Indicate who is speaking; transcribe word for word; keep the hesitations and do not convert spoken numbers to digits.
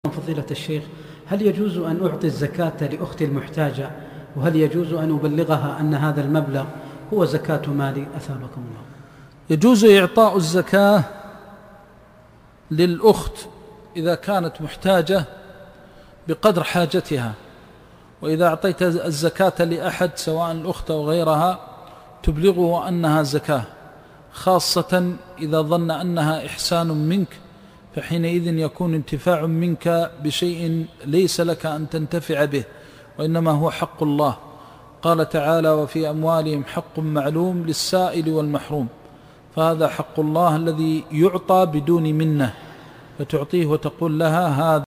Speaker 1: فضيلة الشيخ، هل يجوز أن أعطي الزكاة لأختي المحتاجة، وهل يجوز أن أبلغها أن هذا المبلغ هو زكاة مالي؟ أثابكم الله.
Speaker 2: يجوز إعطاء الزكاة للأخت إذا كانت محتاجة بقدر حاجتها، وإذا أعطيت الزكاة لأحد سواء الأخت أو غيرها تبلغه أنها زكاة، خاصة إذا ظن أنها إحسان منك، فحينئذ يكون انتفاع منك بشيء ليس لك أن تنتفع به، وإنما هو حق الله. قال تعالى: وفي أموالهم حق معلوم للسائل والمحروم، فهذا حق الله الذي يعطى بدون منة، فتعطيه وتقول لها هذا